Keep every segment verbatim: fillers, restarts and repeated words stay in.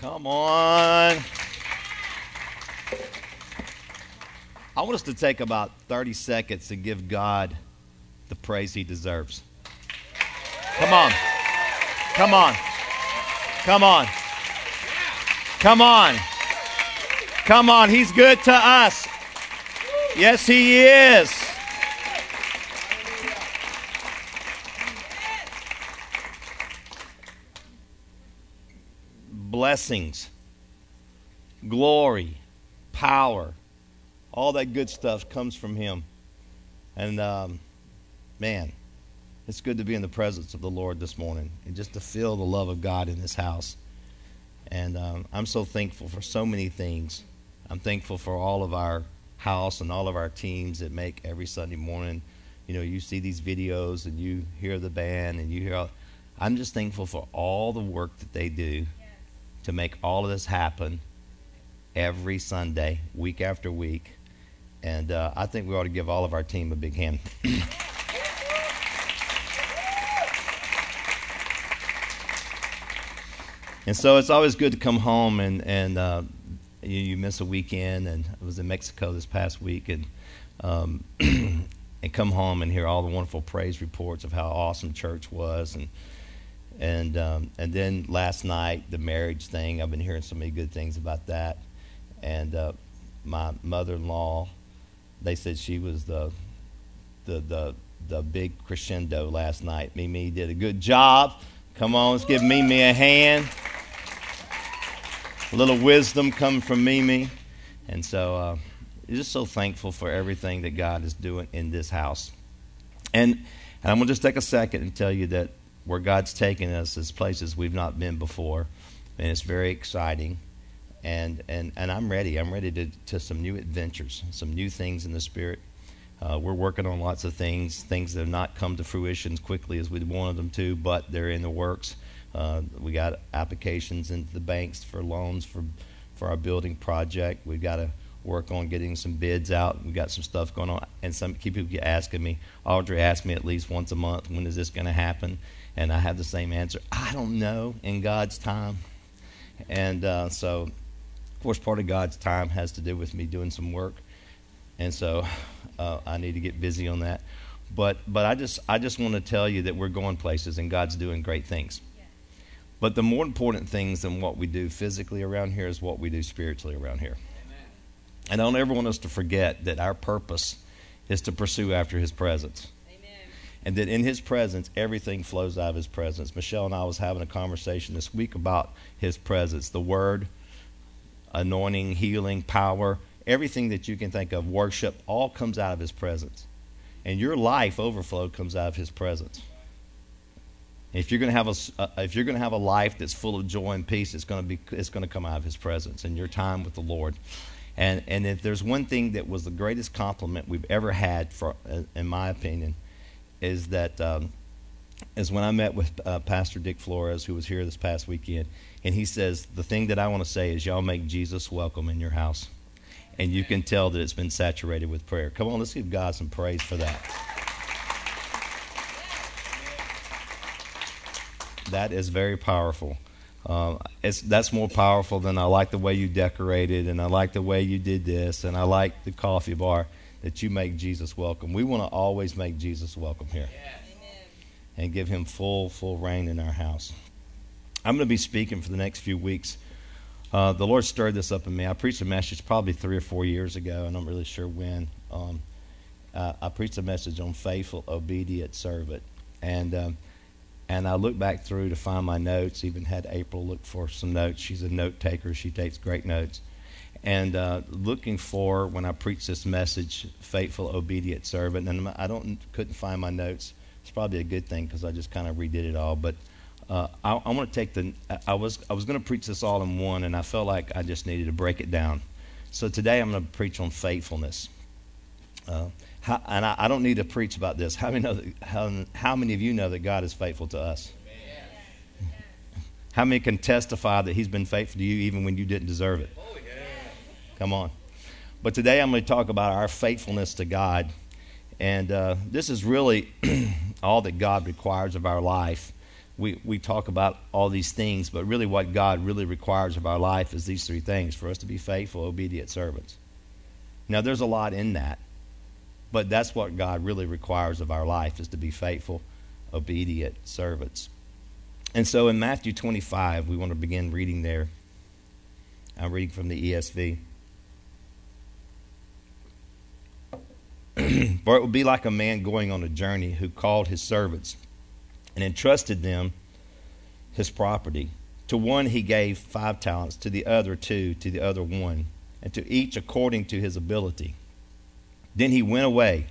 Come on. I want us to take about thirty seconds and give God the praise He deserves. Come on. Come on. Come on. Come on. Come on. He's good to us. Yes, He is. Blessings, glory, power, all that good stuff comes from Him. And um, man, it's good to be in the presence of the Lord this morning and just to feel the love of God in this house. And um, I'm so thankful for so many things. I'm thankful for all of our house and all of our teams that make every Sunday morning. You know, you see these videos and you hear the band and you hear all, I'm just thankful for all the work that they do to make all of this happen every Sunday, week after week. And uh, I think we ought to give all of our team a big hand. And so it's always good to come home and, and uh, you, you miss a weekend. And I was in Mexico this past week and um, and come home and hear all the wonderful praise reports of how awesome church was. And And um, and then last night, the marriage thing, I've been hearing so many good things about that. And uh, my mother-in-law, they said she was the, the the the big crescendo last night. Mimi did a good job. Come on, let's give Mimi a hand. A little wisdom coming from Mimi. And so uh, I'm just so thankful for everything that God is doing in this house. And, and I'm going to just take a second and tell you that where God's taking us is places we've not been before, and it's very exciting. And and, and I'm ready. I'm ready to, to some new adventures, some new things in the Spirit. Uh, we're working on lots of things, things that have not come to fruition as quickly as we wanted them to, but they're in the works. Uh, we got applications into the banks for loans for for our building project. We've got to work on getting some bids out. We got some stuff going on, and some people keep asking me. Audrey asks me at least once a month, when is this going to happen? And I have the same answer. I don't know, in God's time. And uh, so, of course, part of God's time has to do with me doing some work. And so uh, I need to get busy on that. But but I just I just want to tell you that we're going places and God's doing great things. Yes. But the more important things than what we do physically around here is what we do spiritually around here. Amen. And I don't ever want us to forget that our purpose is to pursue after His presence. And that in His presence, everything flows out of His presence. Michelle and I was having a conversation this week about His presence. The Word, anointing, healing, power, everything that you can think of, worship, all comes out of His presence. And your life overflow comes out of His presence. If you're going to have a, uh, if you're going to have a life that's full of joy and peace, it's going to be it's going to come out of His presence and your time with the Lord. And and if there's one thing that was the greatest compliment we've ever had, for, uh, in my opinion, is that um, is when I met with uh, Pastor Dick Flores, who was here this past weekend, and he says, the thing that I want to say is y'all make Jesus welcome in your house. And you can tell that it's been saturated with prayer. Come on, let's give God some praise for that. That is very powerful. Uh, it's, that's more powerful than I like the way you decorated, and I like the way you did this, and I like the coffee bar. That you make Jesus welcome. We want to always make Jesus welcome here. Yes. And give Him full, full reign in our house. I'm going to be speaking for the next few weeks. Uh, the Lord stirred this up in me. I preached a message probably three or four years ago, and I'm really sure when. Um, uh, I preached a message on faithful, obedient servant. And um, and I looked back through to find my notes, even had April look for some notes. She's a note taker. She takes great notes. And uh, looking for, when I preached this message, faithful, obedient servant, and I don't couldn't find my notes. It's probably a good thing because I just kind of redid it all. But uh, I, I want to take the. I was I was going to preach this all in one, and I felt like I just needed to break it down. So today I'm going to preach on faithfulness. Uh, how, and I, I don't need to preach about this. How many know that, how, how many of you know that God is faithful to us? Amen. How many can testify that He's been faithful to you even when you didn't deserve it? Come on. But today I'm going to talk about our faithfulness to God. And uh, this is really all that God requires of our life. we, we talk about all these things, but really what God really requires of our life is these three things: for us to be faithful, obedient servants. Now, there's a lot in that, but that's what God really requires of our life, is to be faithful, obedient servants. And so in Matthew twenty-five, we want to begin reading there. I'm reading from the E S V. For it would be like a man going on a journey who called his servants and entrusted them his property. To one he gave five talents, to the other two, to the other one, and to each according to his ability. Then he went away.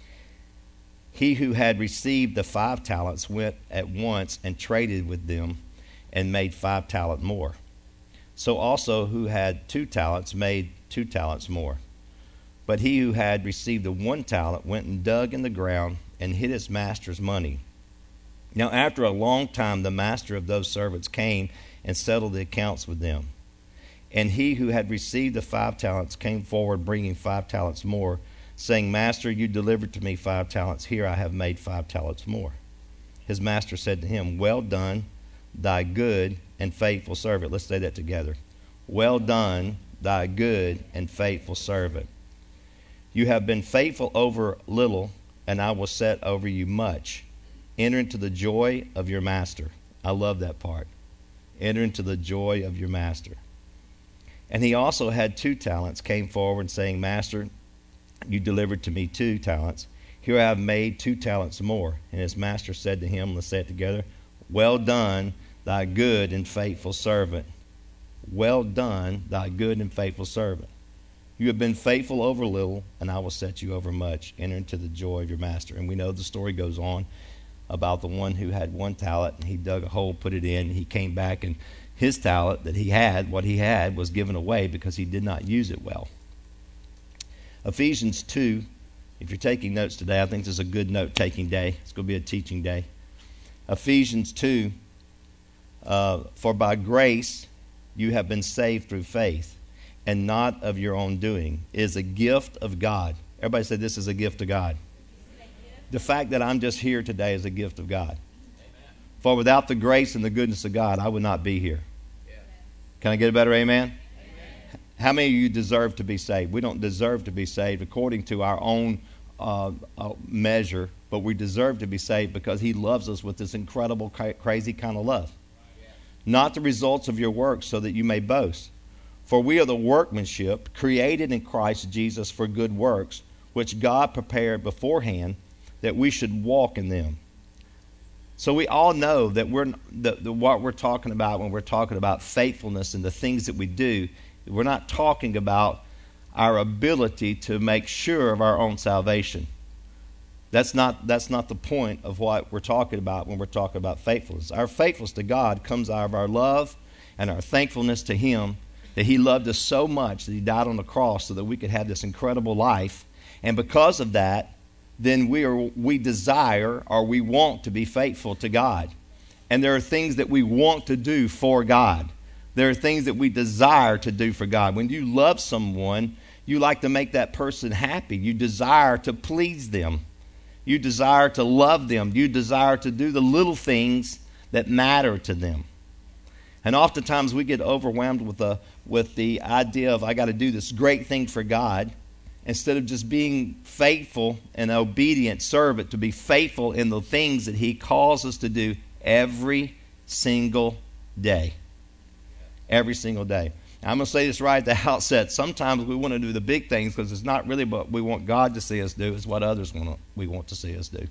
He who had received the five talents went at once and traded with them and made five talents more. So also who had two talents made two talents more. But he who had received the one talent went and dug in the ground and hid his master's money. Now after a long time the master of those servants came and settled the accounts with them. And he who had received the five talents came forward bringing five talents more, saying, Master, you delivered to me five talents. Here I have made five talents more. His master said to him, Well done, thy good and faithful servant. Let's say that together. Well done, thy good and faithful servant. You have been faithful over little, and I will set over you much. Enter into the joy of your master. I love that part. Enter into the joy of your master. And he also had two talents, came forward saying, Master, you delivered to me two talents. Here I have made two talents more. And his master said to him, let's say it together, Well done, thy good and faithful servant. Well done, thy good and faithful servant. You have been faithful over little, and I will set you over much. Enter into the joy of your master. And we know the story goes on about the one who had one talent, and he dug a hole, put it in, and he came back, and his talent that he had, what he had, was given away because he did not use it well. Ephesians two, if you're taking notes today, I think this is a good note-taking day. It's going to be a teaching day. Ephesians two, uh, for by grace you have been saved through faith, and not of your own doing. It is a gift of God. Everybody say this is a gift of God. The fact that I'm just here today is a gift of God. Amen. For without the grace and the goodness of God, I would not be here. Yeah. Can I get a better amen? Amen? How many of you deserve to be saved? We don't deserve to be saved according to our own uh, uh, measure, but we deserve to be saved because he loves us with this incredible, crazy kind of love. Yeah. Not the results of your works so that you may boast. For we are the workmanship, created in Christ Jesus for good works, which God prepared beforehand that we should walk in them. So we all know that we're the, the, what we're talking about when we're talking about faithfulness and the things that we do, we're not talking about our ability to make sure of our own salvation. That's not, that's not the point of what we're talking about when we're talking about faithfulness. Our faithfulness to God comes out of our love and our thankfulness to him, that he loved us so much that he died on the cross so that we could have this incredible life. And because of that, then we are we desire or we want to be faithful to God. And there are things that we want to do for God. There are things that we desire to do for God. When you love someone, you like to make that person happy. You desire to please them. You desire to love them. You desire to do the little things that matter to them. And oftentimes we get overwhelmed with the with the idea of I got to do this great thing for God, instead of just being faithful and obedient servant, to be faithful in the things that he calls us to do every single day. Every single day. Now, I'm going to say this right at the outset. Sometimes we want to do the big things because it's not really what we want God to see us do. It's what others want we want to see us do.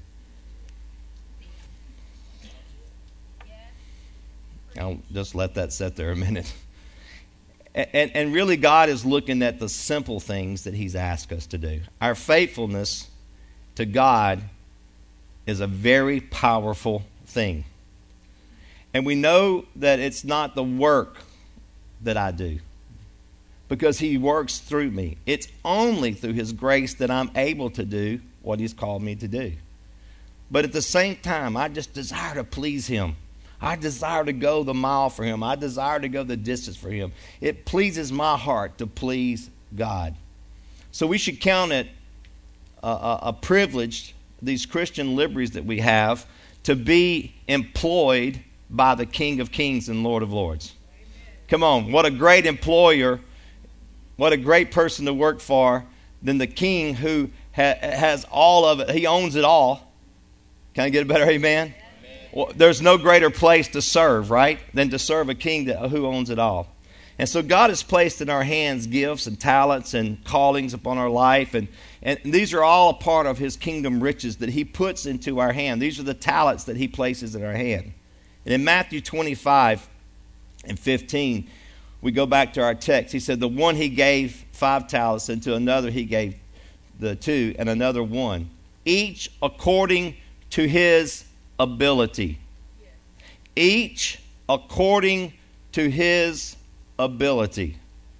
I'll just let that sit there a minute. And, and really God is looking at the simple things that he's asked us to do. Our faithfulness to God is a very powerful thing. And we know that it's not the work that I do, because he works through me. It's only through his grace that I'm able to do what he's called me to do. But at the same time, I just desire to please him. I desire to go the mile for him. I desire to go the distance for him. It pleases my heart to please God. So we should count it a, a, a privilege, these Christian liberties that we have, to be employed by the King of Kings and Lord of Lords. Come on, what a great employer, what a great person to work for than the King who ha- has all of it. He owns it all. Can I get a better amen? Amen. Well, there's no greater place to serve, right, than to serve a King that, who owns it all. And so God has placed in our hands gifts and talents and callings upon our life. And, and these are all a part of His kingdom riches that He puts into our hand. These are the talents that He places in our hand. And in Matthew twenty-five and fifteen, we go back to our text. He said, the one He gave five talents, and to another He gave the two, and another one, each according to his ability. Each according to his ability.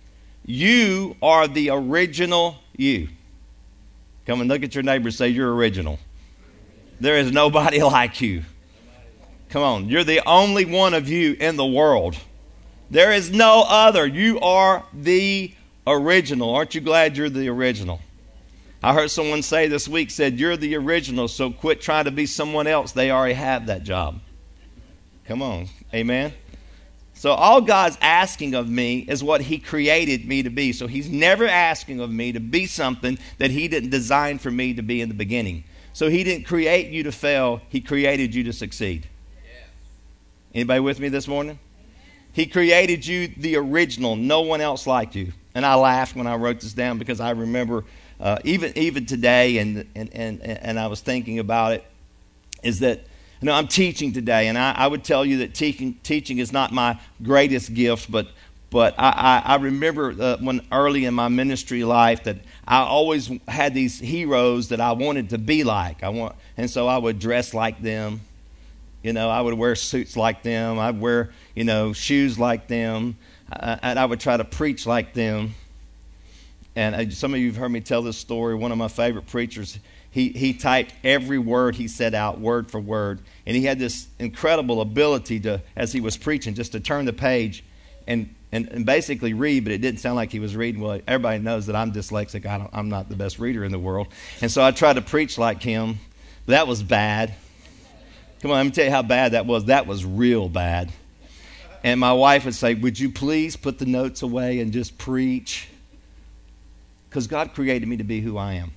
You are the original you. Come and look at your neighbor and say, you're original. There is nobody like you. Come on, you're the only one of you in the world. There is no other. You are the original. Aren't you glad you're the original? I heard someone say this week, said, you're the original, so quit trying to be someone else. They already have that job. Come on. Amen. So all God's asking of me is what He created me to be. So He's never asking of me to be something that He didn't design for me to be in the beginning. So He didn't create you to fail. He created you to succeed. Anybody with me this morning? He created you the original, no one else like you. And I laughed when I wrote this down because I remember uh, even even today, and, and, and, and I was thinking about it, is that, you know, I'm teaching today, and I, I would tell you that teaching teaching is not my greatest gift, but but I, I, I remember uh, when early in my ministry life that I always had these heroes that I wanted to be like. I want, and so I would dress like them. You know, I would wear suits like them. I'd wear, you know, shoes like them. Uh, and I would try to preach like them. And uh, some of you have heard me tell this story. One of my favorite preachers, he, he typed every word he said out, word for word. And he had this incredible ability to, as he was preaching, just to turn the page and, and, and basically read, but it didn't sound like he was reading. Well, everybody knows that I'm dyslexic. I don't, I'm not the best reader in the world. And so I tried to preach like him. That was bad. Come on, let me tell you how bad that was. That was real bad. And my wife would say, would you please put the notes away and just preach? Because God created me to be who I am.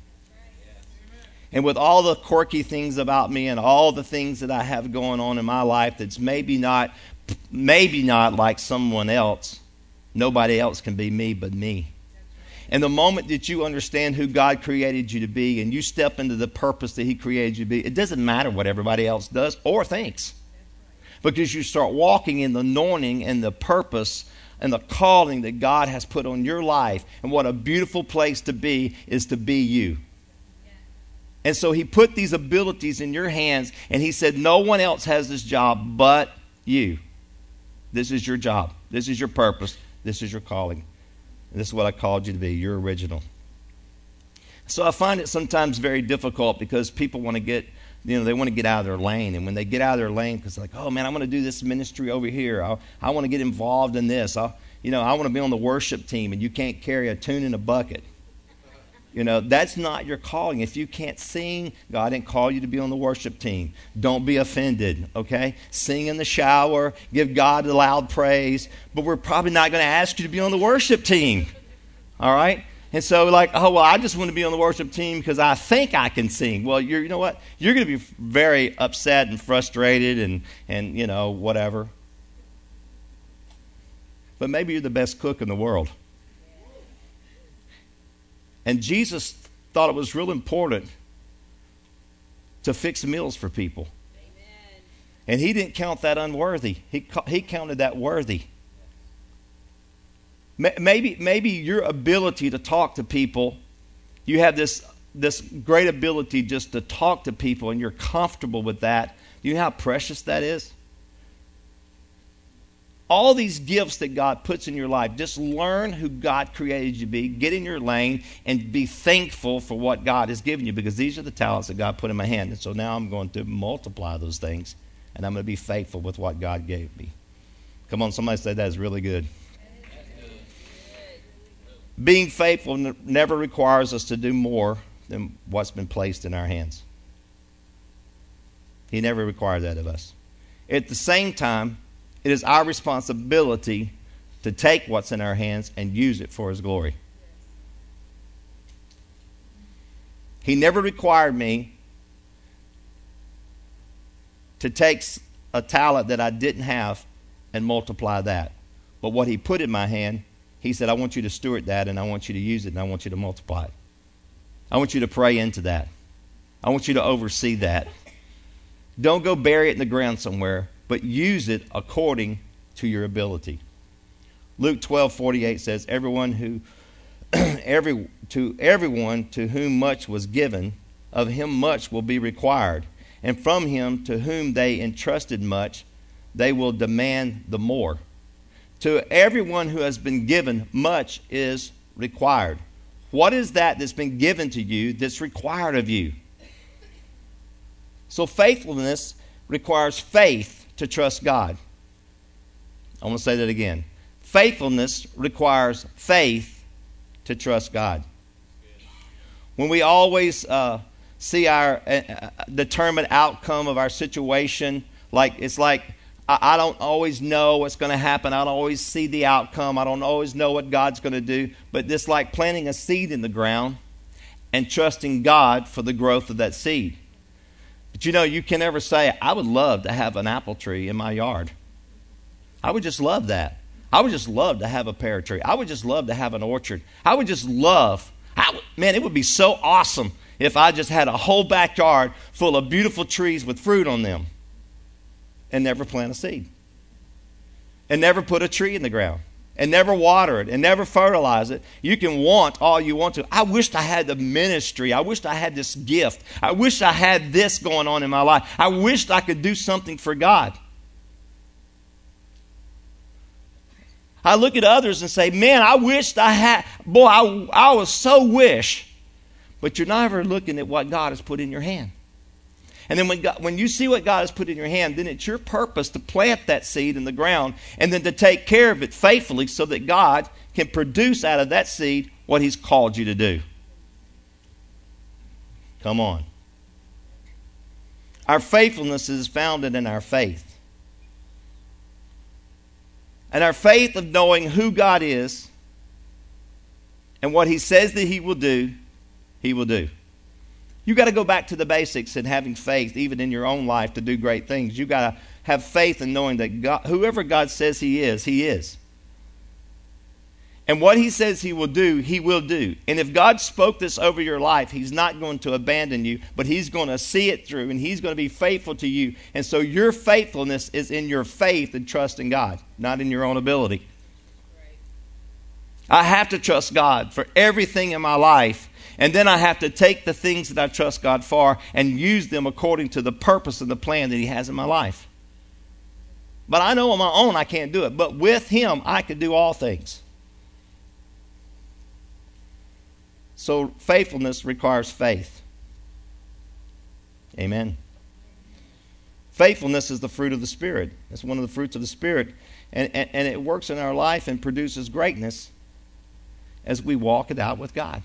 And with all the quirky things about me and all the things that I have going on in my life that's maybe not, maybe not like someone else, nobody else can be me but me. And the moment that you understand who God created you to be and you step into the purpose that He created you to be, it doesn't matter what everybody else does or thinks. Because you start walking in the anointing and the purpose and the calling that God has put on your life. And what a beautiful place to be is to be you. And so He put these abilities in your hands, and He said, no one else has this job but you. This is your job. This is your purpose. This is your calling. And this is what I called you to be. You're original. So I find it sometimes very difficult because people want to get, you know, they want to get out of their lane. And when they get out of their lane, because they're like, oh man, I want to do this ministry over here. I, I want to get involved in this. I, you know, I want to be on the worship team, and you can't carry a tune in a bucket. You know, that's not your calling. If you can't sing, God didn't call you to be on the worship team. Don't be offended, okay? Sing in the shower, give God a loud praise, but we're probably not going to ask you to be on the worship team, all right? And so like, oh, well, I just want to be on the worship team because I think I can sing. Well, you're, you know what? You're going to be very upset and frustrated and, and, you know, whatever. But maybe you're the best cook in the world. And Jesus thought it was real important to fix meals for people. Amen. And He didn't count that unworthy. He, he counted that worthy. Maybe, maybe your ability to talk to people, you have this, this great ability just to talk to people, and you're comfortable with that. Do you know how precious that is? All these gifts that God puts in your life, just learn who God created you to be, get in your lane, and be thankful for what God has given you, because these are the talents that God put in my hand. And so now I'm going to multiply those things, and I'm going to be faithful with what God gave me. Come on, somebody say that is really good. Being faithful n- never requires us to do more than what's been placed in our hands. He never required that of us. At the same time, it is our responsibility to take what's in our hands and use it for His glory. He never required me to take a talent that I didn't have and multiply that. But what He put in my hand, He said, I want you to steward that, and I want you to use it, and I want you to multiply it. I want you to pray into that. I want you to oversee that. Don't go bury it in the ground somewhere, but use it according to your ability. Luke twelve forty-eight says, Everyone who every to everyone to whom much was given, of him much will be required. And from him to whom they entrusted much, they will demand the more. To everyone who has been given, much is required. What is that that's been given to you that's required of you? So faithfulness requires faith to trust God. I want to say that again. Faithfulness requires faith to trust God. When we always uh, see our uh, determined outcome of our situation, like it's like I, I don't always know what's going to happen. I don't always see the outcome. I don't always know what God's going to do. But it's like planting a seed in the ground and trusting God for the growth of that seed. But you know, you can never say, I would love to have an apple tree in my yard. I would just love that. I would just love to have a pear tree. I would just love to have an orchard. I would just love, I would, man, it would be so awesome if I just had a whole backyard full of beautiful trees with fruit on them and never plant a seed and never put a tree in the ground and never water it and never fertilize it. You can want all you want to. I wished I had the ministry. I wished I had this gift. I wish I had this going on in my life. I wished I could do something for God. I look at others and say, man, I wished I had, boy, I, I was so wish. But you're never looking at what God has put in your hand. And then when God, when you see what God has put in your hand, then it's your purpose to plant that seed in the ground and then to take care of it faithfully so that God can produce out of that seed what He's called you to do. Come on. Our faithfulness is founded in our faith. And our faith of knowing who God is and what He says that He will do, He will do. You got to go back to the basics in having faith, even in your own life, to do great things. You got to have faith in knowing that God, whoever God says He is, He is. And what He says He will do, He will do. And if God spoke this over your life, He's not going to abandon you, but He's going to see it through, and He's going to be faithful to you. And so your faithfulness is in your faith and trust in God, not in your own ability. Right. I have to trust God for everything in my life. And then I have to take the things that I trust God for and use them according to the purpose and the plan that He has in my life. But I know on my own I can't do it. But with Him, I can do all things. So faithfulness requires faith. Amen. Faithfulness is the fruit of the Spirit. It's one of the fruits of the Spirit. And, and, and it works in our life and produces greatness as we walk it out with God.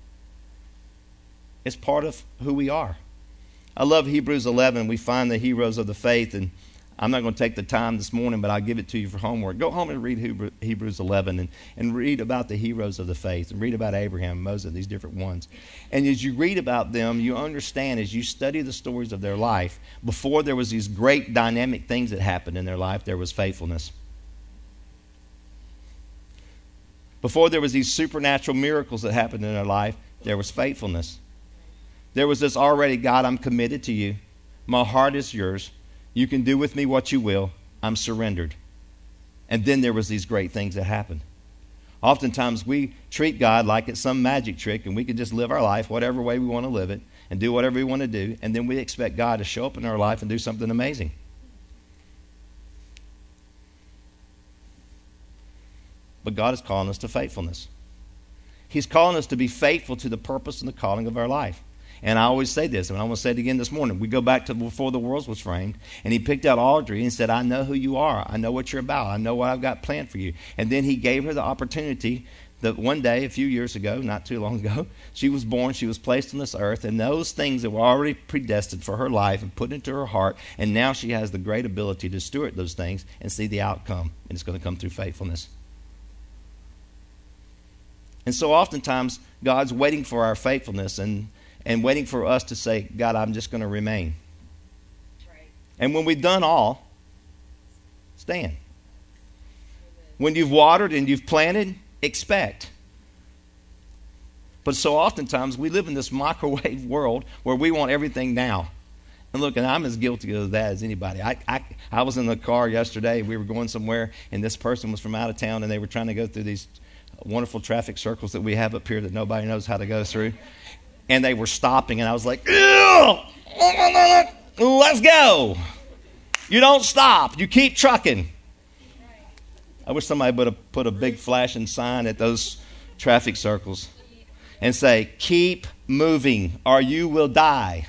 It's part of who we are. I love Hebrews eleven. We find the heroes of the faith, and I'm not going to take the time this morning, but I'll give it to you for homework. Go home and read Hebrews eleven and, and read about the heroes of the faith and read about Abraham, Moses, these different ones. And as you read about them, you understand as you study the stories of their life, before there was these great dynamic things that happened in their life, there was faithfulness. Before there was these supernatural miracles that happened in their life, there was faithfulness. There was this already, God, I'm committed to you. My heart is yours. You can do with me what you will. I'm surrendered. And then there was these great things that happened. Oftentimes we treat God like it's some magic trick and we can just live our life whatever way we want to live it and do whatever we want to do, and then we expect God to show up in our life and do something amazing. But God is calling us to faithfulness. He's calling us to be faithful to the purpose and the calling of our life. And I always say this, and I want to say it again this morning. We go back to before the world was framed, and He picked out Audrey and said, I know who you are. I know what you're about. I know what I've got planned for you. And then He gave her the opportunity that one day, a few years ago, not too long ago, she was born, she was placed on this earth, and those things that were already predestined for her life and put into her heart, and now she has the great ability to steward those things and see the outcome, and it's going to come through faithfulness. And so oftentimes, God's waiting for our faithfulness and, and waiting for us to say, God, I'm just going to remain. Right. And when we've done all, stand. When you've watered and you've planted, expect. But so oftentimes we live in this microwave world where we want everything now. And look, and I'm as guilty of that as anybody. I, I I was in the car yesterday. We were going somewhere, and this person was from out of town, and they were trying to go through these wonderful traffic circles that we have up here that nobody knows how to go through. And they were stopping, and I was like, let's go. You don't stop. You keep trucking. I wish somebody would have put a big flashing sign at those traffic circles and say, keep moving or you will die.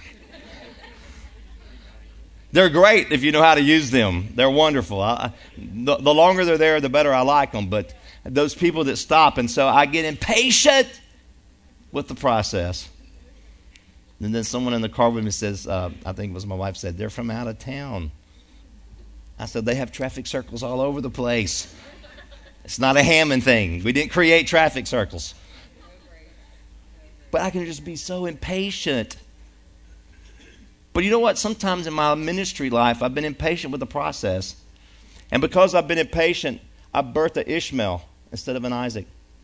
They're great if you know how to use them. They're wonderful. I, the, the longer they're there, the better I like them. But those people that stop, and so I get impatient with the process. And then someone in the car with me says, uh, I think it was my wife said, they're from out of town. I said, they have traffic circles all over the place. It's not a Hammond thing. We didn't create traffic circles. But I can just be so impatient. But you know what? Sometimes in my ministry life, I've been impatient with the process. And because I've been impatient, I birthed an Ishmael instead of an Isaac.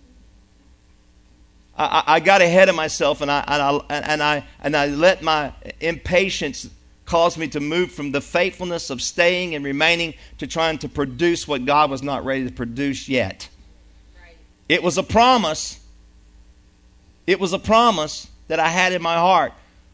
I, I, I got ahead of myself, and I, and I and I and I let my impatience cause me to move from the faithfulness of staying and remaining to trying to produce what God was not ready to produce yet. Right. It was a promise. It was a promise that I had in my heart.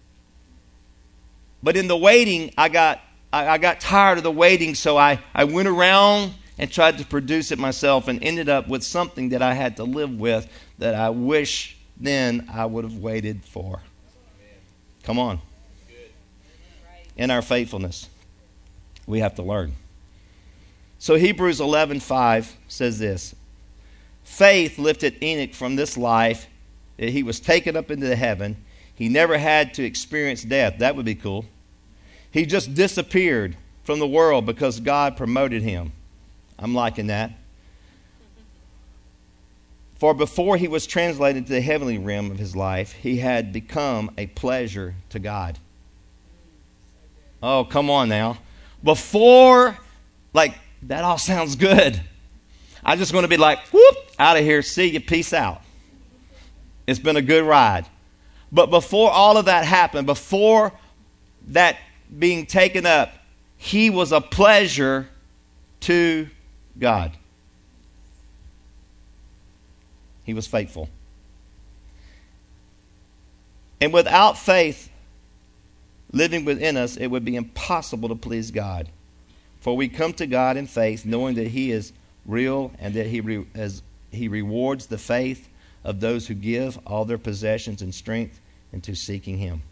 But in the waiting, I got I, I got tired of the waiting, so I, I went around and tried to produce it myself and ended up with something that I had to live with that I wish then I would have waited for. Come on. In our faithfulness, we have to learn. So Hebrews eleven five says this. Faith lifted Enoch from this life. He was taken up into heaven. He never had to experience death. That would be cool. He just disappeared from the world because God promoted him. I'm liking that. For before he was translated to the heavenly realm of his life, he had become a pleasure to God. Oh, come on now. Before, like, that all sounds good. I'm just going to be like, whoop, out of here. See you. Peace out. It's been a good ride. But before all of that happened, before that being taken up, he was a pleasure to God. He was faithful. And without faith living within us, it would be impossible to please God. For we come to God in faith, knowing that he is real and that he re- as he rewards the faith of those who give all their possessions and strength into seeking him.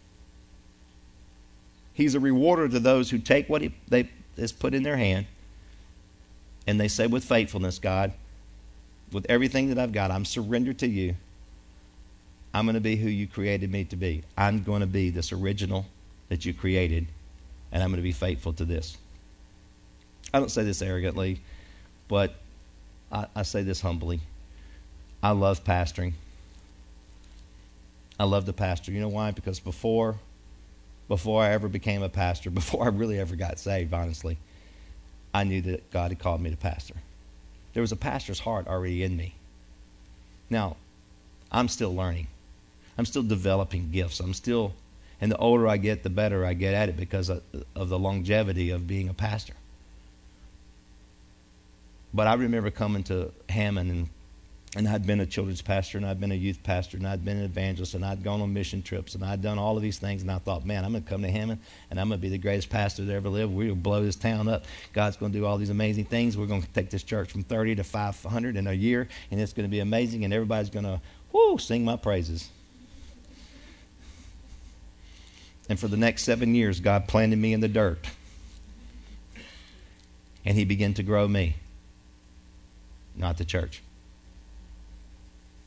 He's a rewarder to those who take what he they is put in their hand and they say with faithfulness, God, with everything that I've got, I'm surrendered to you. I'm going to be who you created me to be. I'm going to be this original that you created, and I'm going to be faithful to this. I don't say this arrogantly, but I, I say this humbly. I love pastoring. I love to pastor. You know why? Because before, before I ever became a pastor, before I really ever got saved, honestly, I knew that God had called me to pastor. There was a pastor's heart already in me. Now, I'm still learning. I'm still developing gifts. I'm still... And the older I get, the better I get at it because of, of the longevity of being a pastor. But I remember coming to Hammond, and, and I'd been a children's pastor, and I'd been a youth pastor, and I'd been an evangelist, and I'd gone on mission trips, and I'd done all of these things, and I thought, man, I'm going to come to Hammond, and I'm going to be the greatest pastor that ever lived. We're going to blow this town up. God's going to do all these amazing things. We're going to take this church from thirty to five hundred in a year, and it's going to be amazing, and everybody's going to, whoo, sing my praises. And for the next seven years, God planted me in the dirt. And he began to grow me, not the church.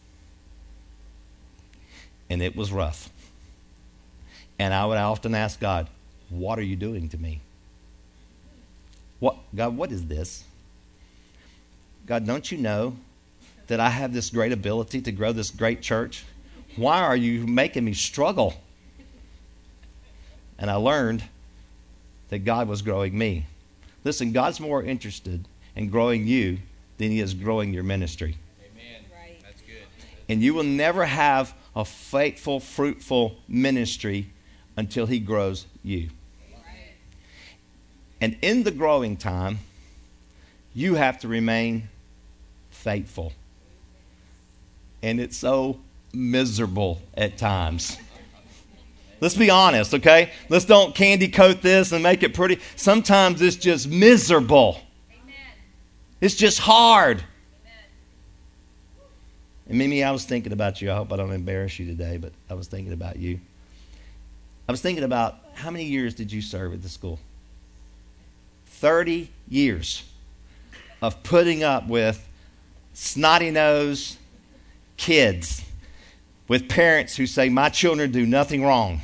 and it was rough. And I would often ask God, what are you doing to me? What, God, what is this? God, don't you know that I have this great ability to grow this great church? Why are you making me struggle? And I learned that God was growing me. Listen, God's more interested in growing you than he is growing your ministry. Amen. Right. That's good. And you will never have a faithful, fruitful ministry until he grows you. Right. And in the growing time, you have to remain faithful. And it's so miserable at times. Let's be honest, okay? Let's don't candy coat this and make it pretty. Sometimes it's just miserable. Amen. It's just hard. Amen. And Mimi, I was thinking about you. I hope I don't embarrass you today, but I was thinking about you. I was thinking about how many years did you serve at the school? thirty years of putting up with snotty-nosed kids, with parents who say, my children do nothing wrong.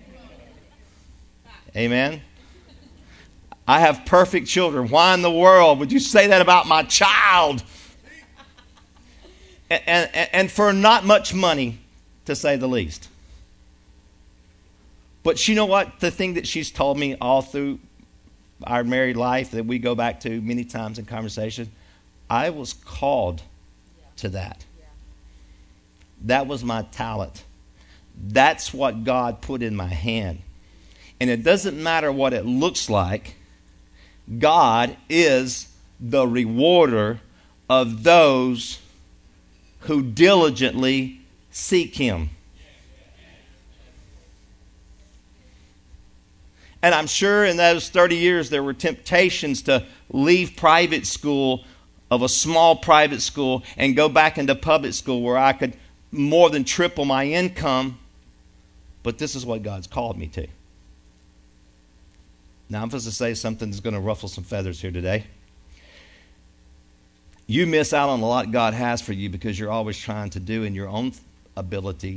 Amen? I have perfect children. Why in the world would you say that about my child? And, and, and for not much money, to say the least. But you know what? The thing that she's told me all through our married life that we go back to many times in conversation, I was called to that. That was my talent. That's what God put in my hand. And it doesn't matter what it looks like. God is the rewarder of those who diligently seek him. And I'm sure in those thirty years there were temptations to leave private school, of a small private school, and go back into public school where I could more than triple my income. But this is what God's called me to. Now I'm supposed to say something that's going to ruffle some feathers here today. You miss out on a lot God has for you because you're always trying to do in your own ability.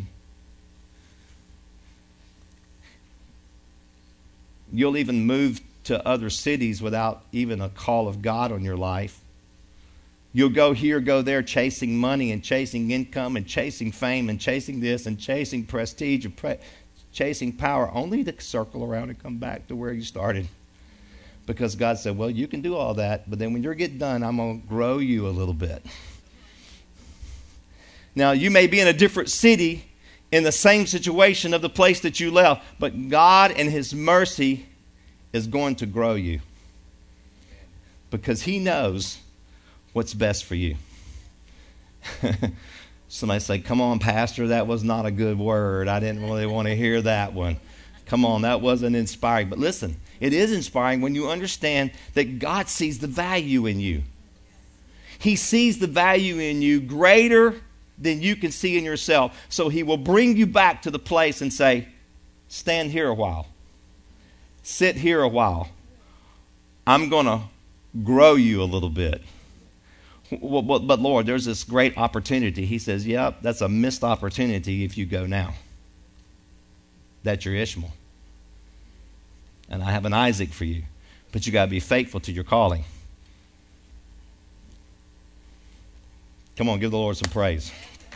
You'll even move to other cities without even a call of God on your life. You'll go here, go there, chasing money and chasing income and chasing fame and chasing this and chasing prestige and pre- chasing power, only to circle around and come back to where you started. Because God said, well, you can do all that, but then when you get done, I'm going to grow you a little bit. Now, you may be in a different city in the same situation of the place that you left, but God in his mercy is going to grow you. Because he knows what's best for you. Somebody say, come on, Pastor, that was not a good word. I didn't really want to hear that one. Come on, that wasn't inspiring. But listen, it is inspiring when you understand that God sees the value in you. He sees the value in you greater than you can see in yourself. So he will bring you back to the place and say, stand here a while. Sit here a while. I'm going to grow you a little bit. Well, but, but Lord, there's this great opportunity. He says, yep, that's a missed opportunity if you go now. That's your Ishmael. And I have an Isaac for you. But you got to be faithful to your calling. Come on, give the Lord some praise.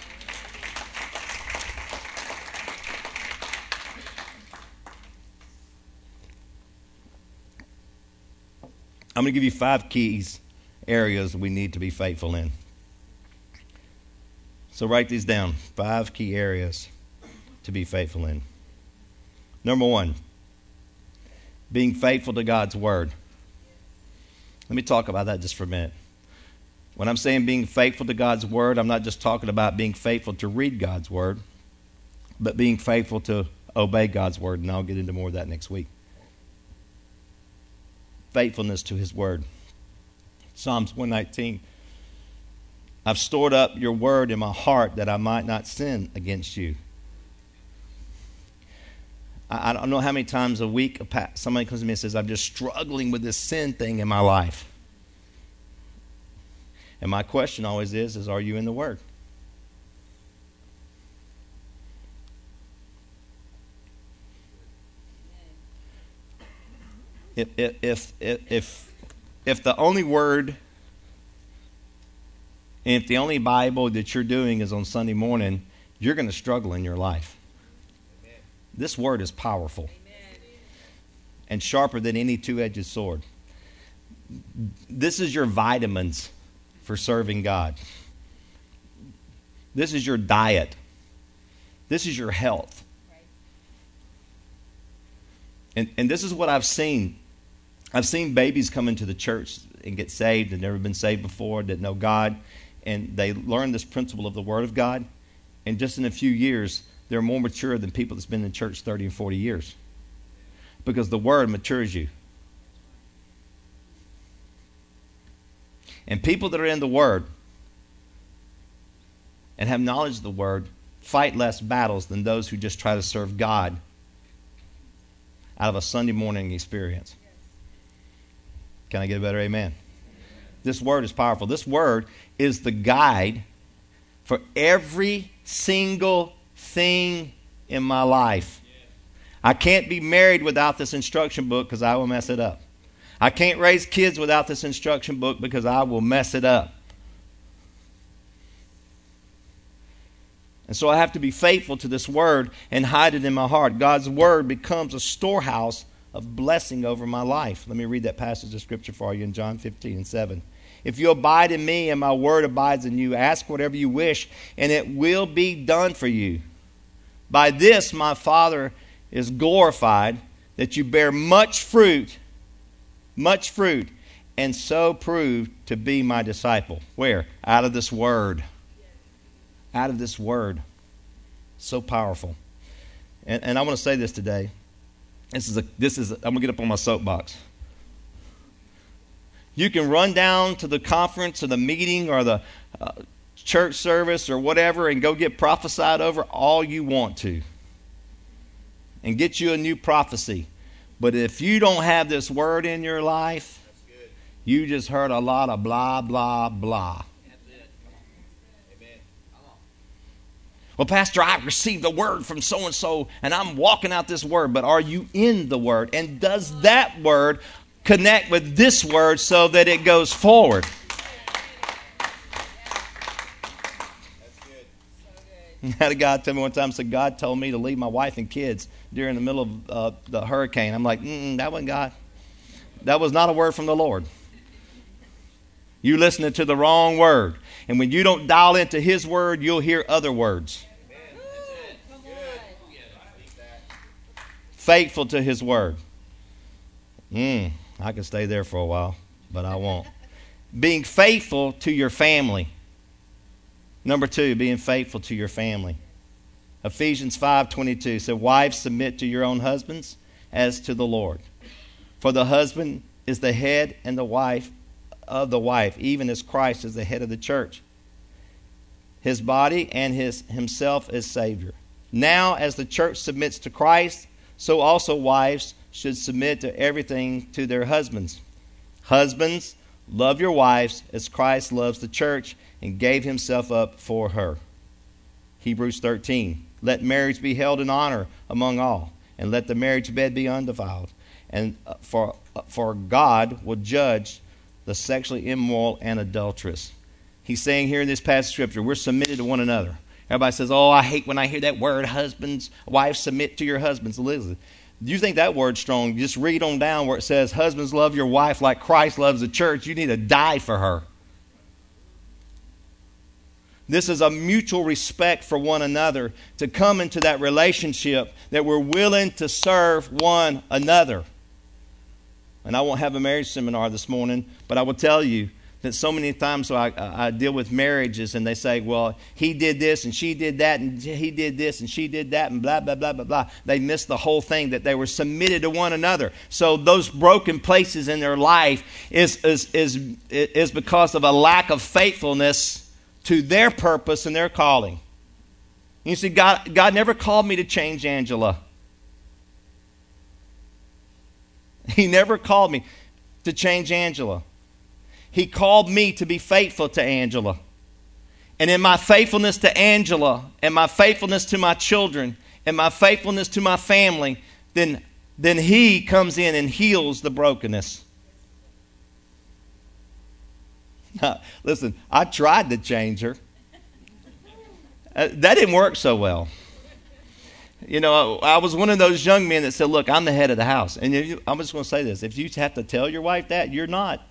I'm going to give you five keys, areas we need to be faithful in. So write these down. Five key areas to be faithful in. Number one, being faithful to God's word. Let me talk about that just for a minute. When I'm saying being faithful to God's word, I'm not just talking about being faithful to read God's word, but being faithful to obey God's word, and I'll get into more of that next week. Faithfulness to his word. Psalms one nineteen. I've stored up your word in my heart that I might not sin against you. I, I don't know how many times a week somebody comes to me and says, I'm just struggling with this sin thing in my life. And my question always is, is are you in the word? If, if, if, if, if the only word, and if the only Bible that you're doing is on Sunday morning, you're going to struggle in your life. Amen. This word is powerful. Amen. And sharper than any two-edged sword. This is your vitamins for serving God. This is your diet. This is your health. Right. And, and this is what I've seen. I've seen babies come into the church and get saved, and never been saved before, that know God, and they learn this principle of the Word of God, and just in a few years, they're more mature than people that's been in church thirty and forty years. Because the Word matures you. And people that are in the Word and have knowledge of the Word fight less battles than those who just try to serve God out of a Sunday morning experience. Can I get a better amen? This Word is powerful. This Word is the guide for every single thing in my life. I can't be married without this instruction book because I will mess it up. I can't raise kids without this instruction book because I will mess it up. And so I have to be faithful to this Word and hide it in my heart. God's Word becomes a storehouse of blessing over my life. Let me read that passage of Scripture for you in John fifteen and seven. If you abide in me and my word abides in you, ask whatever you wish, and it will be done for you. By this my Father is glorified, that you bear much fruit, much fruit, and so prove to be my disciple. Where? Out of this Word. Out of this Word. So powerful. And, and I want to say this today. This is a, this is a, I'm going to get up on my soapbox. You can run down to the conference or the meeting or the uh, church service or whatever and go get prophesied over all you want to. And get you a new prophecy. But if you don't have this Word in your life, you just heard a lot of blah, blah, blah. Well, Pastor, I received a word from so-and-so, and I'm walking out this word. But are you in the Word? And does that word connect with this word so that it goes forward? I had a guy tell me one time, said, God told me to leave my wife and kids during the middle of uh, the hurricane. I'm like, mm, that wasn't God. That was not a word from the Lord. You listening to the wrong word. And when you don't dial into His word, you'll hear other words. Faithful to His word. Mm, I could stay there for a while, but I won't. Being faithful to your family. Number two, being faithful to your family. Ephesians five twenty-two said, wives, submit to your own husbands as to the Lord. For the husband is the head and the wife of the wife, even as Christ is the head of the church, His body, and his himself as Savior. Now, as the church submits to Christ, so also wives should submit to everything to their husbands. Husbands, love your wives as Christ loves the church and gave Himself up for her. Hebrews thirteen. Let marriage be held in honor among all, and let the marriage bed be undefiled. And for, for God will judge the sexually immoral and adulterous. He's saying here in this passage of Scripture, we're submitted to one another. Everybody says, oh, I hate when I hear that word, husbands, wives, submit to your husbands. Listen, do you think that word's strong? Just read on down where it says, husbands, love your wife like Christ loves the church. You need to die for her. This is a mutual respect for one another, to come into that relationship that we're willing to serve one another. And I won't have a marriage seminar this morning, but I will tell you that so many times so I, I deal with marriages and they say, well, he did this and she did that and he did this and she did that and blah, blah, blah, blah, blah. They miss the whole thing, that they were submitted to one another. So those broken places in their life is, is, is, is because of a lack of faithfulness to their purpose and their calling. You see, God, God never called me to change Angela. He never called me to change Angela. He called me to be faithful to Angela. And in my faithfulness to Angela, and my faithfulness to my children, and my faithfulness to my family, then then he comes in and heals the brokenness. Now, listen, I tried to change her. Uh, that didn't work so well. You know, I, I was one of those young men that said, look, I'm the head of the house. And if you, I'm just going to say this. If you have to tell your wife that, you're not.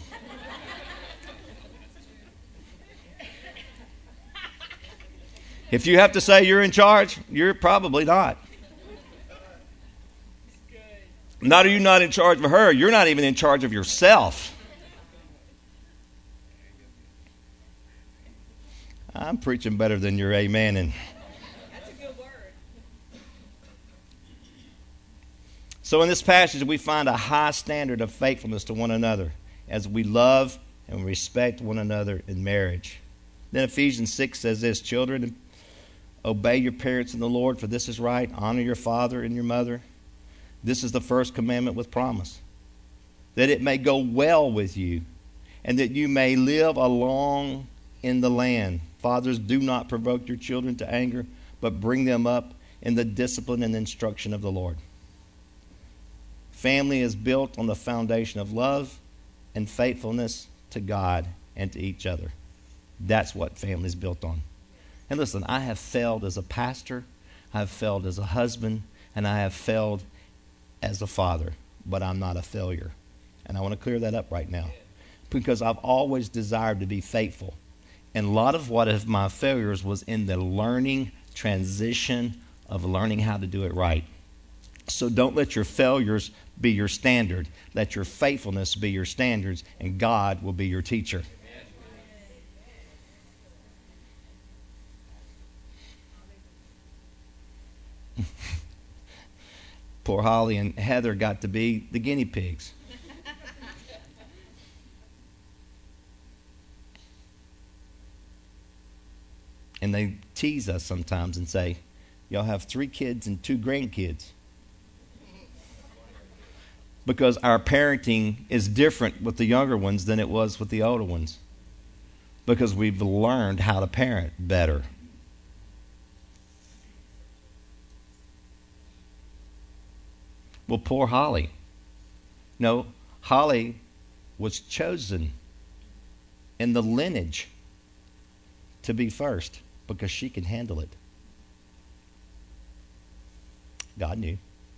If you have to say you're in charge, you're probably not. Not are you not in charge of her, you're not even in charge of yourself. I'm preaching better than your amen. And that's a good word. So in this passage, we find a high standard of faithfulness to one another as we love and respect one another in marriage. Then Ephesians six says this, children, obey your parents in the Lord, for this is right. Honor your father and your mother. This is the first commandment with promise, that it may go well with you and that you may live along in the land. Fathers, do not provoke your children to anger, but bring them up in the discipline and instruction of the Lord. Family is built on the foundation of love and faithfulness to God and to each other. That's what family is built on. And listen, I have failed as a pastor, I have failed as a husband, and I have failed as a father, but I'm not a failure. And I want to clear that up right now, because I've always desired to be faithful. And a lot of what of my failures was in the learning transition of learning how to do it right. So don't let your failures be your standard. Let your faithfulness be your standards, and God will be your teacher. Poor Holly and Heather got to be the guinea pigs. And they tease us sometimes and say, y'all have three kids and two grandkids. Because our parenting is different with the younger ones than it was with the older ones. Because we've learned how to parent better. Well, poor Holly. No, Holly was chosen in the lineage to be first because she can handle it. God knew.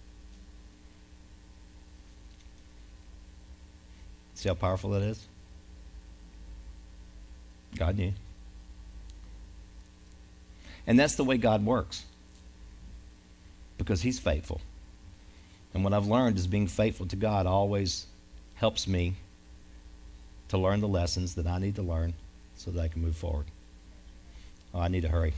See how powerful that is? God knew. And that's the way God works, because He's faithful. And what I've learned is being faithful to God always helps me to learn the lessons that I need to learn so that I can move forward. Oh, I need to hurry.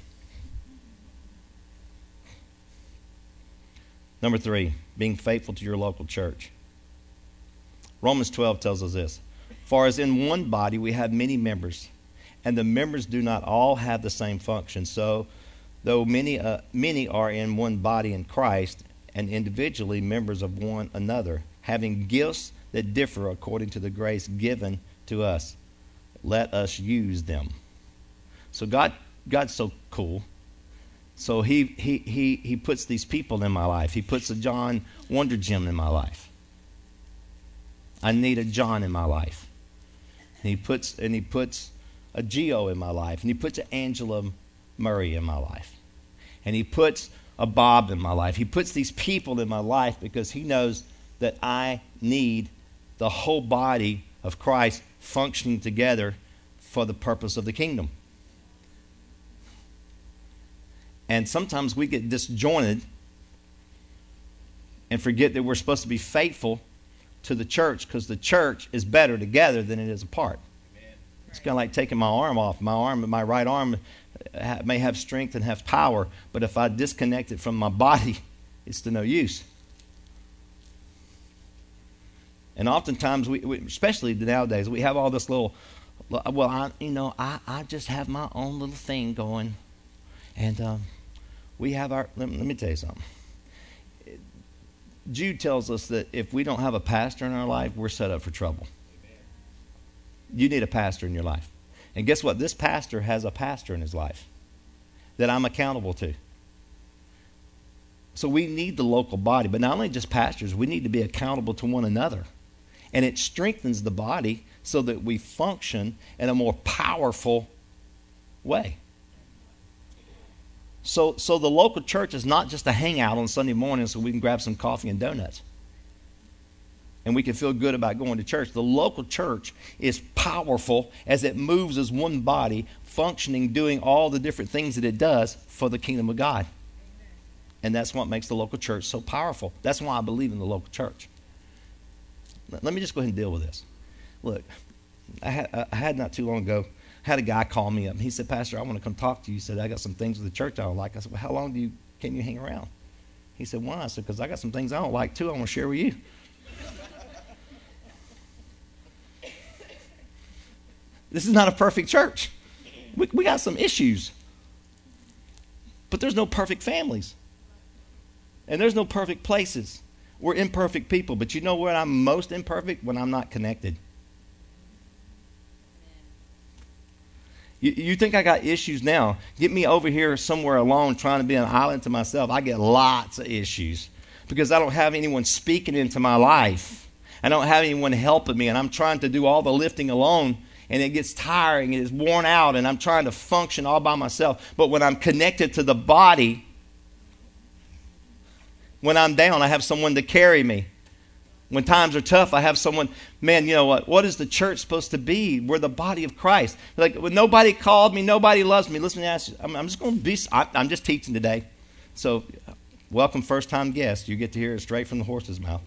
Number three, being faithful to your local church. Romans twelve tells us this. For as in one body we have many members, and the members do not all have the same function. So, though many uh, many are in one body in Christ, and individually members of one another, having gifts that differ according to the grace given to us, let us use them. So God, God's so cool. So he he he he puts these people in my life. He puts a John Wonder Gym in my life. I need a John in my life. And he puts and he puts a Geo in my life, and he puts an Angela Murray in my life, and he puts a Bob in my life. He puts these people in my life because he knows that I need the whole body of Christ functioning together for the purpose of the kingdom. And sometimes we get disjointed and forget that we're supposed to be faithful to the church, because the church is better together than it is apart. Amen. It's kind of like taking my arm off. My arm, my right arm may have strength and have power, but if I disconnect it from my body, it's to no use. And oftentimes, we, we especially nowadays, we have all this little, well, I, you know, I, I just have my own little thing going, and um, we have our, let, let me tell you something. Jude tells us that if we don't have a pastor in our life, we're set up for trouble. Amen. You need a pastor in your life. And guess what? This pastor has a pastor in his life that I'm accountable to. So we need the local body, but not only just pastors, we need to be accountable to one another. And it strengthens the body so that we function in a more powerful way. So, so the local church is not just a hangout on Sunday morning so we can grab some coffee and donuts and we can feel good about going to church. The local church is powerful as it moves as one body, functioning, doing all the different things that it does for the kingdom of God. And that's what makes the local church so powerful. That's why I believe in the local church. Let me just go ahead and deal with this. Look, I had, I had not too long ago, I had a guy call me up. And he said, Pastor, I want to come talk to you. He said, I got some things with the church I don't like. I said, well, how long do you can you hang around? He said, why? I said, because I got some things I don't like too I want to share with you. This is not a perfect church. We, we got some issues. But there's no perfect families. And there's no perfect places. We're imperfect people. But you know where I'm most imperfect? When I'm not connected. You, you think I got issues now? Get me over here somewhere alone trying to be an island to myself. I get lots of issues because I don't have anyone speaking into my life. I don't have anyone helping me, and I'm trying to do all the lifting alone, and it gets tiring, and it's worn out, and I'm trying to function all by myself. But when I'm connected to the body, when I'm down, I have someone to carry me. When times are tough, I have someone, man, you know what? What is the church supposed to be? We're the body of Christ. Like, when nobody called me, nobody loves me. Listen, I'm, I'm just going to be, I'm just teaching today. So, welcome first-time guests. You get to hear it straight from the horse's mouth.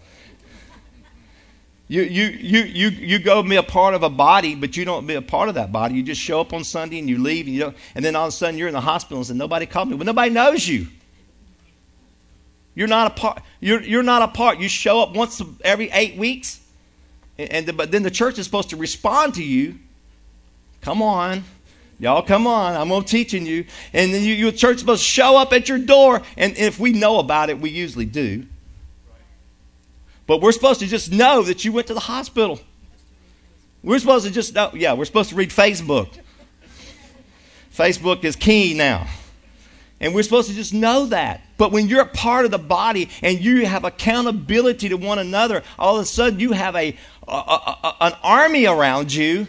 You, you, you, you, you go be a part of a body, but you don't be a part of that body. You just show up on Sunday and you leave, and, you don't, and then all of a sudden you're in the hospital and say, nobody called me. Well, nobody knows you. You're not a part. You're you're not a part. You show up once every eight weeks, and, and the, but then the church is supposed to respond to you. Come on, y'all, come on. I'm gonna teaching you, and then you, your church is supposed to show up at your door. And if we know about it, we usually do. But we're supposed to just know that you went to the hospital. We're supposed to just know. Yeah, we're supposed to read Facebook. Facebook is key now. And we're supposed to just know that. But when you're a part of the body and you have accountability to one another, all of a sudden you have a, a, a, a an army around you.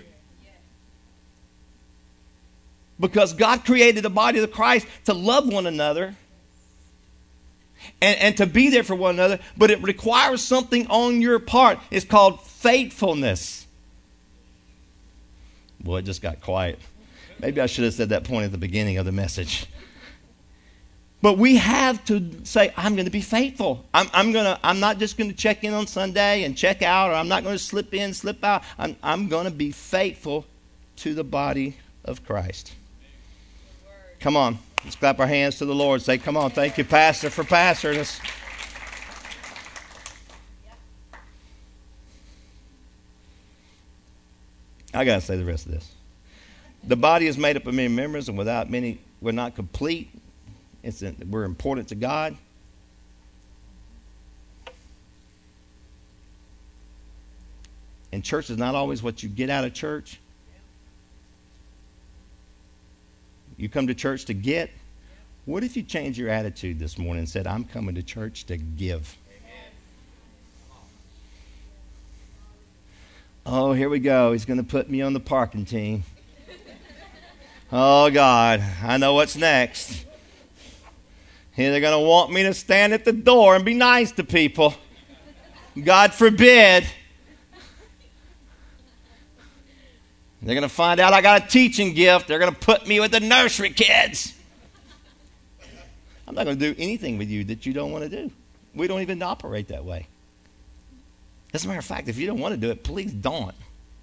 Because God created the body of Christ to love one another and, and to be there for one another. But it requires something on your part. It's called faithfulness. Boy, it just got quiet. Maybe I should have said that point at the beginning of the message. But we have to say, I'm going to be faithful. I'm, I'm going to. I'm not just going to check in on Sunday and check out, or I'm not going to slip in, slip out. I'm, I'm going to be faithful to the body of Christ. Come on, let's clap our hands to the Lord. Say, come on, thank you, Pastor, for pastoring us. I got to say the rest of this. The body is made up of many members, and without many, we're not complete. It's a, we're important to God. And church is not always what you get out of church. You come to church to get. What if you changed your attitude this morning and said, I'm coming to church to give? Oh, here we go. He's going to put me on the parking team. Oh, God, I know what's next. They're going to want me to stand at the door and be nice to people. God forbid. They're going to find out I got a teaching gift. They're going to put me with the nursery kids. I'm not going to do anything with you that you don't want to do. We don't even operate that way. As a matter of fact, if you don't want to do it, please don't.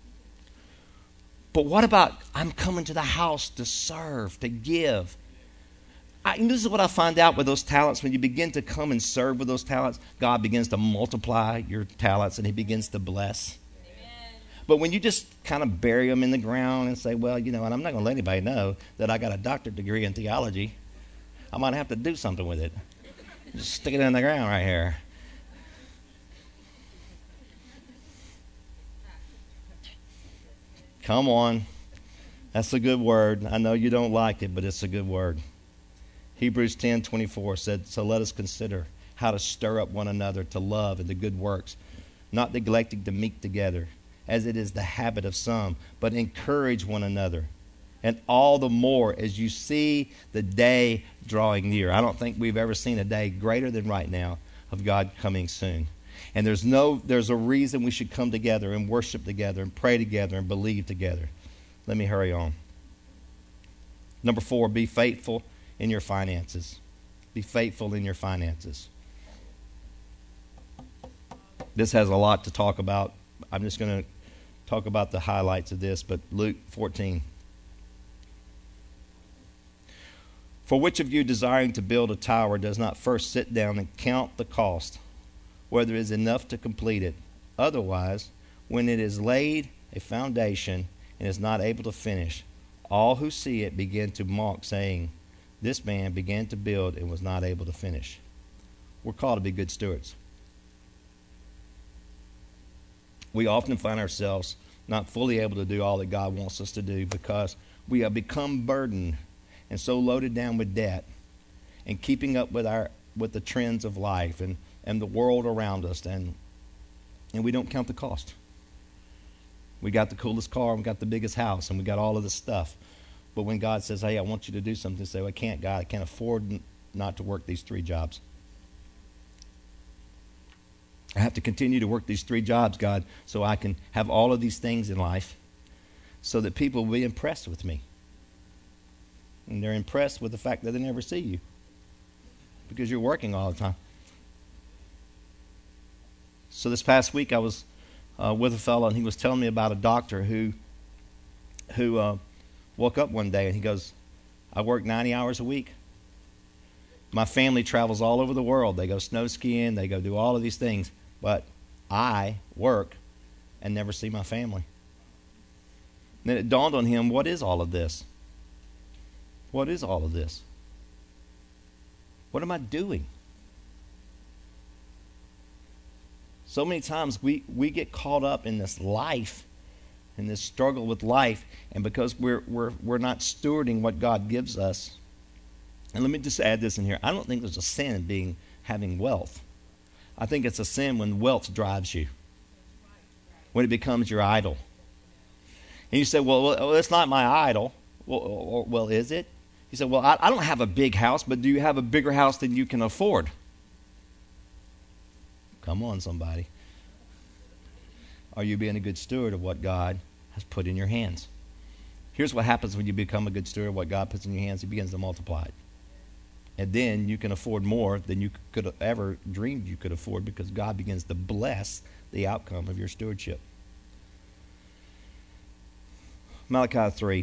But what about I'm coming to the house to serve, to give? I, and this is what I find out with those talents. When you begin to come and serve with those talents, God begins to multiply your talents and he begins to bless. Amen. But when you just kind of bury them in the ground and say, well, you know, and I'm not going to let anybody know that I got a doctorate degree in theology, I might have to do something with it. Just stick it in the ground right here. Come on. That's a good word. I know you don't like it, but it's a good word. Hebrews ten twenty-four said, so let us consider how to stir up one another to love and to good works, not neglecting to meet together, as it is the habit of some, but encourage one another. And all the more as you see the day drawing near. I don't think we've ever seen a day greater than right now of God coming soon. And there's no, there's a reason we should come together and worship together and pray together and believe together. Let me hurry on. Number four, be faithful in your finances. Be faithful in your finances. This has a lot to talk about. I'm just going to talk about the highlights of this, but Luke fourteen. For which of you desiring to build a tower does not first sit down and count the cost, whether it is enough to complete it? Otherwise, when it is laid a foundation and is not able to finish, all who see it begin to mock, saying, this man began to build and was not able to finish. We're called to be good stewards. We often find ourselves not fully able to do all that God wants us to do because we have become burdened and so loaded down with debt and keeping up with our with the trends of life and, and the world around us, and and we don't count the cost. We got the coolest car, and we got the biggest house, and we got all of this stuff. But when God says, hey, I want you to do something, say, well, I can't, God. I can't afford n- not to work these three jobs. I have to continue to work these three jobs, God, so I can have all of these things in life so that people will be impressed with me. And they're impressed with the fact that they never see you because you're working all the time. So this past week I was uh, with a fellow, and he was telling me about a doctor who who uh, woke up one day and he goes, I work ninety hours a week. My family travels all over the world. They go snow skiing. They go do all of these things. But I work and never see my family. And then it dawned on him, what is all of this? What is all of this? What am I doing? So many times we, we get caught up in this life, in this struggle with life, and because we're we're we're not stewarding what God gives us. And let me just add this in here. I don't think there's a sin in being having wealth. I think it's a sin when wealth drives you, when it becomes your idol. And you say, well, well it's not my idol. Well, or, well, is it? You say, well, I, I don't have a big house, but do you have a bigger house than you can afford? Come on, somebody. Are you being a good steward of what God has put in your hands? Here's what happens when you become a good steward of what God puts in your hands. He begins to multiply it. And then you can afford more than you could have ever dreamed you could afford because God begins to bless the outcome of your stewardship. Malachi three.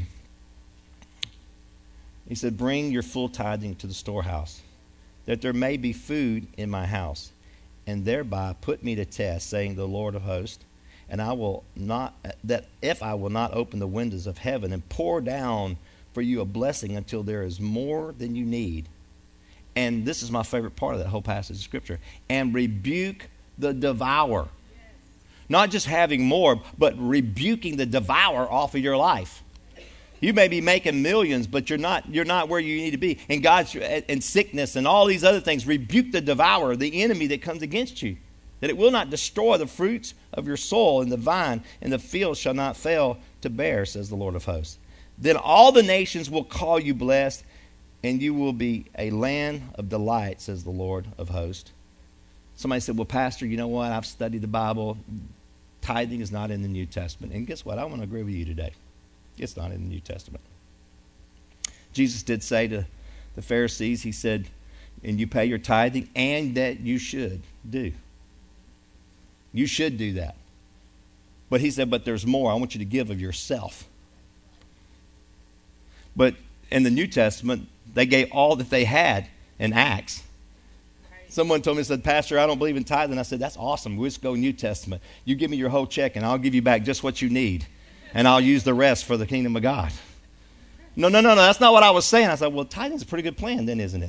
He said, bring your full tithing to the storehouse, that there may be food in my house, and thereby put me to test, saying the Lord of hosts, and I will not, that if I will not open the windows of heaven and pour down for you a blessing until there is more than you need. And this is my favorite part of that whole passage of Scripture. And rebuke the devourer. Not just having more, but rebuking the devourer off of your life. You may be making millions, but you're not you're not where you need to be. And God's and sickness and all these other things. Rebuke the devourer, the enemy that comes against you. That it will not destroy the fruits of your soul, and the vine and the field shall not fail to bear, says the Lord of hosts. Then all the nations will call you blessed, and you will be a land of delight, says the Lord of hosts. Somebody said, well, Pastor, you know what? I've studied the Bible. Tithing is not in the New Testament. And guess what? I want to agree with you today. It's not in the New Testament. Jesus did say to the Pharisees, he said, and you pay your tithing, and that you should do. You should do that. But he said, but there's more. I want you to give of yourself. But in the New Testament, they gave all that they had in Acts. Someone told me, said, Pastor, I don't believe in tithing. I said, that's awesome. We'll just go New Testament. You give me your whole check, and I'll give you back just what you need. And I'll use the rest for the kingdom of God. No, no, no, no. That's not what I was saying. I said, well, tithing's a pretty good plan then, isn't it?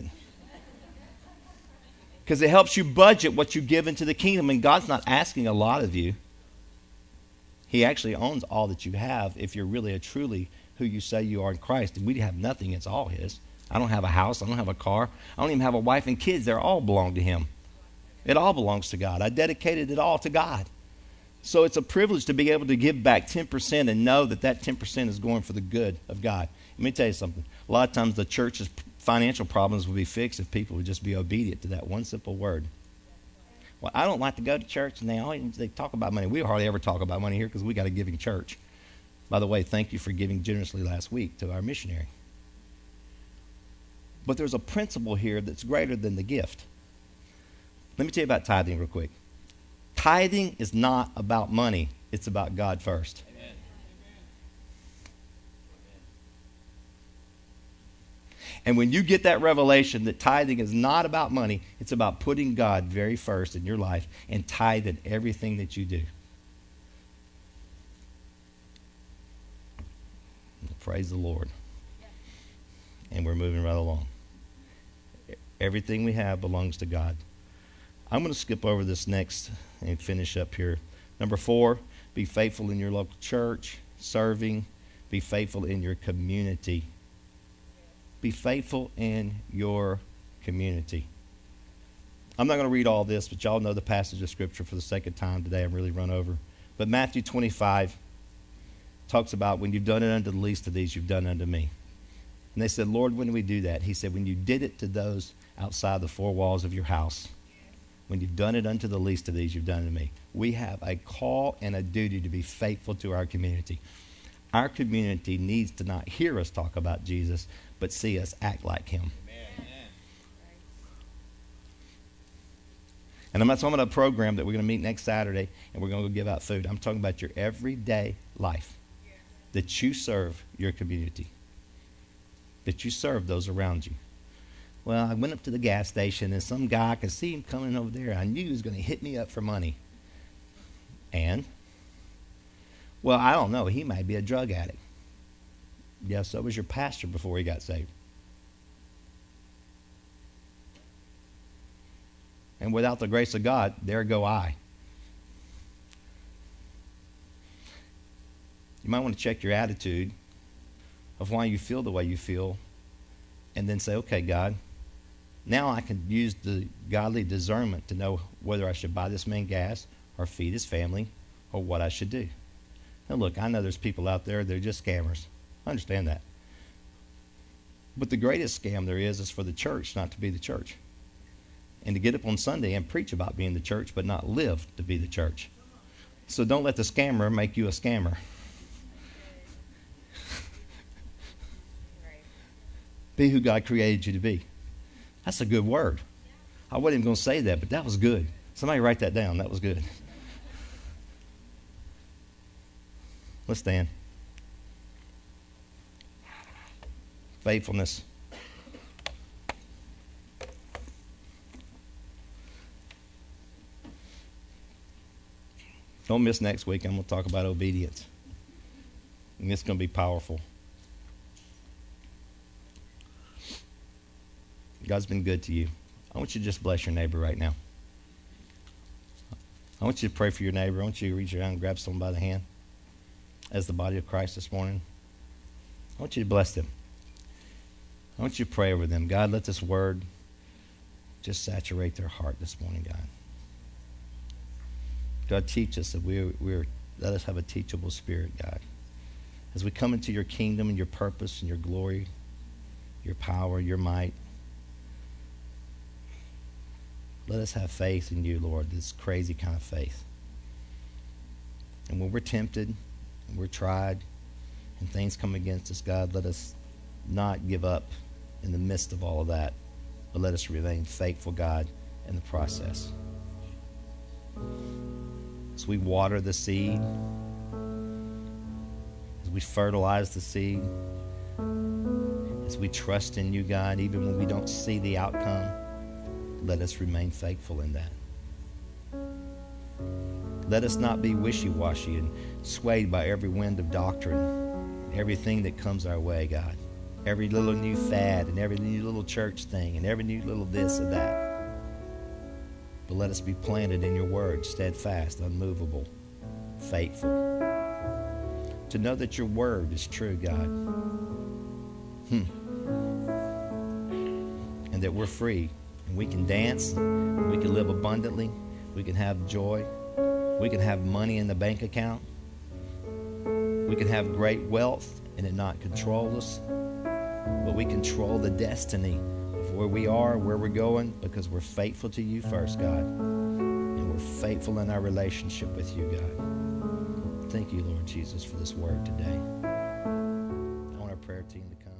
Because it helps you budget what you give into the kingdom. And God's not asking a lot of you. He actually owns all that you have if you're really a truly who you say you are in Christ. And we have nothing. It's all His. I don't have a house. I don't have a car. I don't even have a wife and kids. They all belong to him. It all belongs to God. I dedicated it all to God. So it's a privilege to be able to give back ten percent and know that that ten percent is going for the good of God. Let me tell you something. A lot of times the church's financial problems will be fixed if people would just be obedient to that one simple word. Well, I don't like to go to church, and they always they talk about money. We hardly ever talk about money here because we got a giving church. By the way, thank you for giving generously last week to our missionary. But there's a principle here that's greater than the gift. Let me tell you about tithing real quick. Tithing is not about money. It's about God first. Amen. And when you get that revelation that tithing is not about money, it's about putting God very first in your life and tithing everything that you do. Praise the Lord. And we're moving right along. Everything we have belongs to God. I'm going to skip over this next and finish up here. Number four, be faithful in your local church, serving. Be faithful in your community. Be faithful in your community. I'm not going to read all this, but y'all know the passage of Scripture for the second time today. I've really run over. But Matthew twenty-five talks about when you've done it unto the least of these, you've done it unto me. And they said, Lord, when do we do that? He said, when you did it to those outside the four walls of your house. When you've done it unto the least of these, you've done it to me. We have a call and a duty to be faithful to our community. Our community needs to not hear us talk about Jesus, but see us act like him. Amen. And I'm not talking about a program that we're going to meet next Saturday and we're going to go give out food. I'm talking about your everyday life, that you serve your community, that you serve those around you. Well, I went up to the gas station, and some guy, I could see him coming over there. I knew he was going to hit me up for money. And, well, I don't know. He might be a drug addict. Yeah, so was your pastor before he got saved. And without the grace of God, there go I. You might want to check your attitude of why you feel the way you feel, and then say, okay, God, now I can use the godly discernment to know whether I should buy this man gas or feed his family or what I should do. Now, look, I know there's people out there, they're just scammers. I understand that. But the greatest scam there is is for the church not to be the church. And to get up on Sunday and preach about being the church, but not live to be the church. So don't let the scammer make you a scammer. Be who God created you to be. That's a good word. I wasn't even going to say that, but that was good. Somebody write that down. That was good. Let's stand. Faithfulness. Don't miss next week. I'm going to talk about obedience. And it's going to be powerful. God's been good to you. I want you to just bless your neighbor right now. I want you to pray for your neighbor. I want you to reach around and grab someone by the hand as the body of Christ this morning. I want you to bless them. I want you to pray over them. God, let this word just saturate their heart this morning, God. God, teach us that we're, we're, let us have a teachable spirit, God. As we come into your kingdom and your purpose and your glory, your power, your might, let us have faith in you, Lord, this crazy kind of faith. And when we're tempted, and we're tried, and things come against us, God, let us not give up in the midst of all of that, but let us remain faithful, God, in the process. As we water the seed, as we fertilize the seed, as we trust in you, God, even when we don't see the outcome, let us remain faithful in that. Let us not be wishy-washy and swayed by every wind of doctrine, everything that comes our way, God. Every little new fad and every new little church thing and every new little this or that. But let us be planted in your word, steadfast, unmovable, faithful. To know that your word is true, God. Hmm. and that we're free. And we can dance, we can live abundantly, we can have joy, we can have money in the bank account, we can have great wealth and it not control us, but we control the destiny of where we are, where we're going, because we're faithful to you first, God, and we're faithful in our relationship with you, God. Thank you, Lord Jesus, for this word today. I want our prayer team to come.